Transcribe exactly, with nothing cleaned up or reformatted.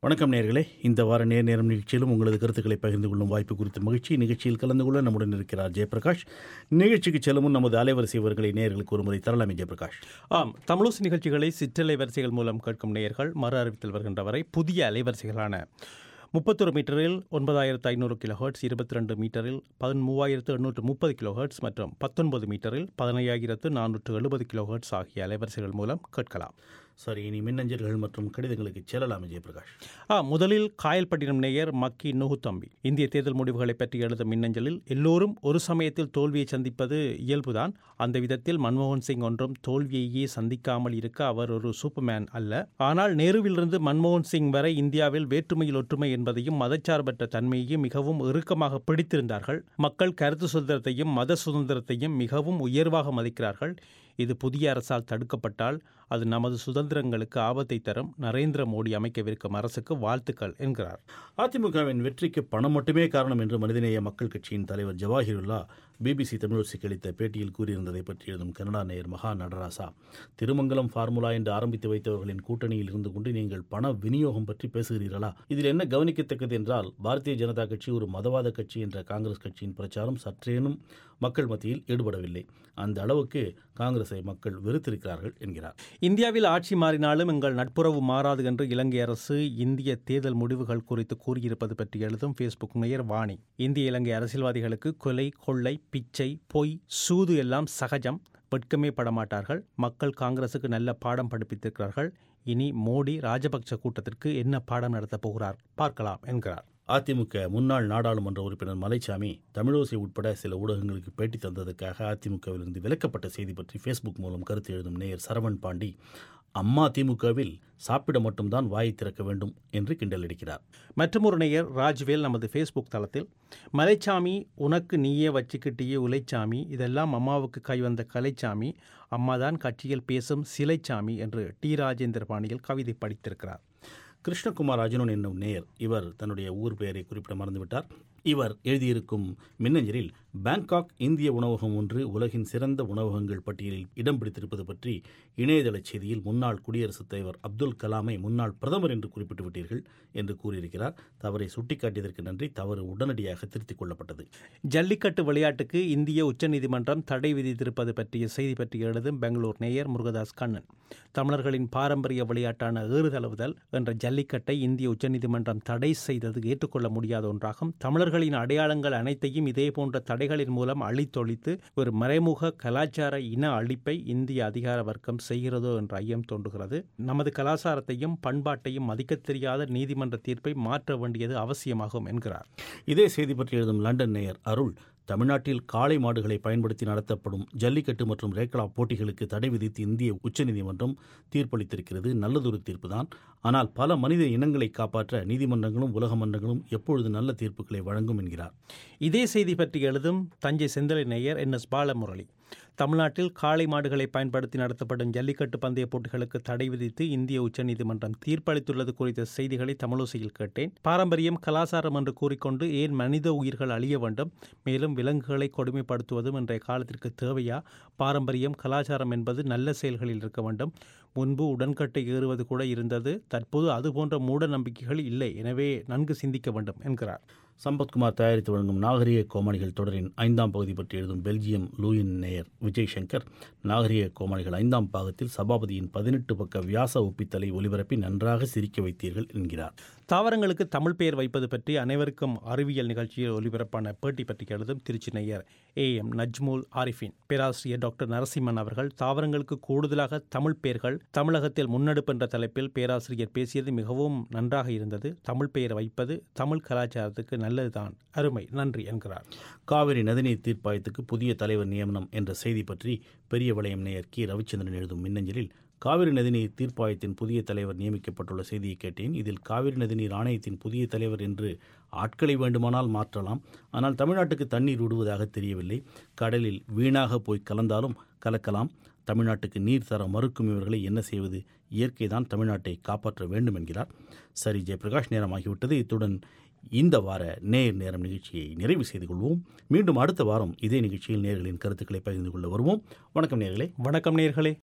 வணக்கம் நேயர்களே. இந்த வார நேர் நேரம் நிகழ்ச்சியிலும் உங்களது கருத்துக்களை பகிர்ந்து கொள்ளும் வாய்ப்பு குறித்த மகிழ்ச்சி. நிகழ்ச்சியில் கலந்து கொள்ள நம்முடன் இருக்கிறார் ஜெயபிரகாஷ். நிகழ்ச்சிக்கு செல்லும் நமது அலைவரிசை அவர்களை நேயர்களுக்கு ஒருமுறை தரலாமே ஜெயபிரகாஷ். ஆம், தமிழோசை நிகழ்ச்சிகளை சிற்றலை வரிசைகள் மூலம் கேட்கும் நேயர்கள் மறு அறிவித்தல் வருகின்ற வரை புதிய அலைவரிசைகளான முப்பத்தொரு மீட்டரில் ஒன்பதாயிரத்து ஐநூறு கிலோ ஹெர்ட்ஸ், இருபத்தி ரெண்டு மீட்டரில் பதிமூவாயிரத்து எண்ணூற்று முப்பது கிலோ ஹெர்ட்ஸ் மற்றும் பத்தொன்பது மீட்டரில் பதினையாயிரத்து நானூற்று எழுபது கிலோ ஹெர்ட்ஸ் ஆகிய அலைவரிசைகள் மூலம் கேட்கலாம். சரி, இனி மின்னஞ்சல்கள் மற்றும் கடிதங்களுக்கு செல்லலாம் ஜெயபிரகாஷ். ஆ முதலில் காயல்பட்டினம் நேயர் மக்கி நுகு தம்பி இந்திய தேர்தல் முடிவுகளை பற்றி எழுதும் மின்னஞ்சலில், எல்லோரும் ஒரு சமயத்தில் தோல்வியை சந்திப்பது இயல்புதான். அந்த விதத்தில் மன்மோகன் சிங் ஒன்றும் தோல்வியையே சந்திக்காமல் இருக்க அவர் ஒரு சூப்பர்மேன் அல்ல. ஆனால் நேருவிலிருந்து மன்மோகன் சிங் வரை இந்தியாவில் வேற்றுமையில் ஒற்றுமை என்பதையும் மதச்சார்பற்ற தன்மையையும் மிகவும் இறுக்கமாக பிடித்திருந்தார்கள். மக்கள் கருத்து சுதந்திரத்தையும் மத சுதந்திரத்தையும் மிகவும் உயர்வாக மதிக்கிறார்கள். இது புதிய அரசால் தடுக்கப்பட்டால் அது நமது சுதந்திரங்களுக்கு ஆபத்தை தரும். நரேந்திர மோடி அமைக்கவிருக்கும் அரசுக்கு வாழ்த்துக்கள் என்கிறார். அதிமுகவின் வெற்றிக்கு பணம் மட்டுமே காரணம் என்று மனிதநேய மக்கள் கட்சியின் தலைவர் ஜவாஹிருல்லா பிபிசி தமிழோசைக்கு அளித்த பேட்டியில் கூறியிருந்ததை பற்றி எழுதும் கனடா நேயர் மகா நடராசா, திருமங்கலம் ஃபார்முலா என்று ஆரம்பித்து வைத்தவர்களின் கூட்டணியில் இருந்து கொண்டு நீங்கள் பண விநியோகம் பற்றி பேசுகிறீர்களா? இதில் என்ன கவனிக்கத்தக்கது என்றால், பாரதிய ஜனதா கட்சி ஒரு மதவாத கட்சி என்ற காங்கிரஸ் கட்சியின் பிரச்சாரம் சற்றேனும் மக்கள் மத்தியில் ஈடுபடவில்லை. அந்த அளவுக்கு காங்கிரஸை மக்கள் வெறுத்திருக்கிறார்கள் என்கிறார். இந்தியாவில் ஆட்சி மாறினாலும் எங்கள் நட்புறவு மாறாது என்று இலங்கை அரசு இந்திய தேர்தல் முடிவுகள் குறித்து கூறியிருப்பது பற்றி எழுதும் ஃபேஸ்புக் நேயர் வாணி, இந்திய இலங்கை அரசியல்வாதிகளுக்கு கொலை, கொள்ளை, பிச்சை, பொய், சூது எல்லாம் சகஜம். வெட்கமே படமாட்டார்கள். மக்கள் காங்கிரசுக்கு நல்ல பாடம் படிப்பித்திருக்கிறார்கள். இனி மோடி ராஜபக்ச கூட்டத்திற்கு என்ன பாடம் நடத்தப் போகிறார் பார்க்கலாம் என்கிறார். அதிமுக முன்னாள் நாடாளுமன்ற உறுப்பினர் மலைச்சாமி தமிழோசை உட்பட சில ஊடகங்களுக்கு பேட்டி தந்ததற்காக அதிமுகவிலிருந்து விலக்கப்பட்ட செய்தி பற்றி ஃபேஸ்புக் மூலம் கருத்து எழுதும் நேயர் சரவண் பாண்டி, அம்மா திமுகவில் சாப்பிட மட்டும்தான் வாயை திறக்க வேண்டும் என்று கிண்டல் அடிக்கிறார். மற்றொரு நேயர் ராஜ்வேல் நமது ஃபேஸ்புக் தளத்தில், மலைச்சாமி உனக்கு நீயே வச்சுக்கிட்டியே உலைச்சாமி, இதெல்லாம் அம்மாவுக்கு கைவந்த கலைச்சாமி, அம்மாதான் கட்சியில் பேசும் சிலைச்சாமி என்று டி ராஜேந்திர பாணியில் கவிதை படித்திருக்கிறார். கிருஷ்ணகுமார் அர்ஜுனன் என்னும் நேயர், இவர் தன்னுடைய ஊர் பெயரை குறிப்பிட மறந்துவிட்டார். இவர் எழுதியிருக்கும் மின்னஞ்சலில், பாங்காக் இந்திய உணவகம் ஒன்று உலகின் சிறந்த உணவகங்கள் பட்டியலில் இடம் பிடித்திருப்பது பற்றி இணையதள செய்தியில் முன்னாள் குடியரசுத் தலைவர் அப்துல் கலாமை முன்னாள் பிரதமர் என்று குறிப்பிட்டு விட்டீர்கள் என்று கூறியிருக்கிறார். தவறை சுட்டிக்காட்டியதற்கு நன்றி. தவறு உடனடியாக திருத்திக் கொள்ளப்பட்டது. ஜல்லிக்கட்டு விளையாட்டுக்கு இந்திய உச்சநீதிமன்றம் தடை விதித்திருப்பது பற்றிய செய்தி பற்றி எழுதும் பெங்களூர் நேயர் முருகதாஸ் கண்ணன், தமிழர்களின் பாரம்பரிய விளையாட்டான ஏறுதழுவுதல் என்ற ஜல்லிக்கட்டை இந்திய உச்சநீதிமன்றம் தடை செய்தது ஏற்றுக்கொள்ள முடியாத ஒன்றாகும். தமிழர்களின் அடையாளங்கள் அனைத்தையும் இதேபோன்ற தடைகளின் மூலம் அழித்தொழித்து ஒரு மறைமுக கலாச்சார இன அழிப்பை இந்திய அதிகார வர்க்கம் செய்கிறதோ என்ற ஐயம் தோன்றுகிறது. நமது கலாச்சாரத்தையும் பண்பாட்டையும் மதிக்கத் தெரியாத நீதிமன்ற தீர்ப்பை மாற்ற வேண்டியது அவசியமாகும் என்கிறார். இதே செய்தி பற்றி எழுதும் லண்டன் நேயர் அருள், தமிழ்நாட்டில் காளை மாடுகளை பயன்படுத்தி நடத்தப்படும் ஜல்லிக்கட்டு மற்றும் ரேக்லா போட்டிகளுக்கு தடை விதித்து இந்திய உச்சநீதிமன்றம் தீர்ப்பளித்திருக்கிறது. நல்லதொரு தீர்ப்புதான். ஆனால் பல மனித இனங்களை காப்பாற்ற நீதிமன்றங்களும் உலக மன்றங்களும் எப்பொழுது நல்ல தீர்ப்புகளை வழங்கும் என்கிறார். இதே செய்தி பற்றி எழுதும் தஞ்சை செந்தலை நேயர் என் எஸ் பாலமுரளி, தமிழ்நாட்டில் காளை மாடுகளை பயன்படுத்தி நடத்தப்படும் ஜல்லிக்கட்டு பந்தய போட்டிகளுக்கு தடை விதித்து இந்திய உச்சநீதிமன்றம் தீர்ப்பளித்துள்ளது குறித்த செய்திகளை தமிழோசையில் கேட்டேன். பாரம்பரியம் கலாச்சாரம் என்று கூறிக்கொண்டு ஏன் மனித உயிர்கள் அழிய வேண்டும்? மேலும் விலங்குகளை கொடுமைப்படுத்துவதும் இன்றைய காலத்திற்கு தேவையா? பாரம்பரியம் கலாச்சாரம் என்பது நல்ல செயல்களில் இருக்க வேண்டும். முன்பு உடன்கட்டை ஏறுவது கூட இருந்தது. தற்போது அதுபோன்ற மூட நம்பிக்கைகள் இல்லை. எனவே நன்கு சிந்திக்க வேண்டும் என்கிறார். சம்பத்குமார் தயாரித்து வழங்கும் நாகரிக கோமாளிகள் தொடரின் ஐந்தாம் பகுதி பற்றி எழுதும் பெல்ஜியம் லூயின் நேயர் விஜய் சங்கர், நாகரிக கோமாளிகள் ஐந்தாம் பாகத்தில் சபாபதியின் பதினெட்டு பக்க வியாச ஒப்பித்தலை ஒலிபரப்பி நன்றாக சிரிக்க வைத்தீர்கள் என்கிறார். தாவரங்களுக்கு தமிழ் பெயர் வைப்பது பற்றி அனைவருக்கும் அறிவியல் நிகழ்ச்சியில் ஒலிபரப்பான பேட்டி பற்றி எழுதும் திருச்சி நேயர் ஏ எம் நஜ்முல் ஆரிஃபின், பேராசிரியர் டாக்டர் நரசிம்மன் அவர்கள் தாவரங்களுக்கு கூடுதலாக தமிழ் பெயர்கள் தமிழகத்தில் முன்னெடுப்பு என்ற தலைப்பில் பேராசிரியர் பேசியது மிகவும் நன்றாக இருந்தது. தமிழ் பெயர் வைப்பது தமிழ் கலாச்சாரத்துக்கு நல்லதுதான். அருமை, நன்றி என்கிறார். காவிரி நதிநீர் தீர்ப்பாயத்துக்கு புதிய தலைவர் நியமனம் என்ற செய்தி பற்றி பெரிய வளையம் நேயர் கி ரவிச்சந்திரன் எழுதும் மின்னஞ்சலில், காவிரி நதிநீர் தீர்ப்பாயத்தின் புதிய தலைவர் நியமிக்கப்பட்டுள்ள செய்தியை கேட்டேன். இதில் காவிரி நதிநீர் ஆணையத்தின் புதிய தலைவர் என்று ஆட்களை வேண்டுமானால் மாற்றலாம். ஆனால் தமிழ்நாட்டுக்கு தண்ணீர் விடுவதாக தெரியவில்லை. கடலில் வீணாக போய் கலந்தாலும் கலக்கலாம். தமிழ்நாட்டுக்கு நீர் தர மறுக்கும் இவர்களை என்ன செய்வது? இயற்கை தான் தமிழ்நாட்டை காப்பாற்ற வேண்டும் என்கிறார். சரி ஜெயபிரகாஷ், நேரமாகிவிட்டது. இத்துடன் இந்த வார நேர் நேரம் நிகழ்ச்சியை நிறைவு செய்து கொள்வோம். மீண்டும் அடுத்த வாரம் இதே நிகழ்ச்சியில் நேயர்களின் கருத்துக்களை பகிர்ந்து கொள்ள வருவோம். வணக்கம் நேயர்களே. வணக்கம் நேயர்களே.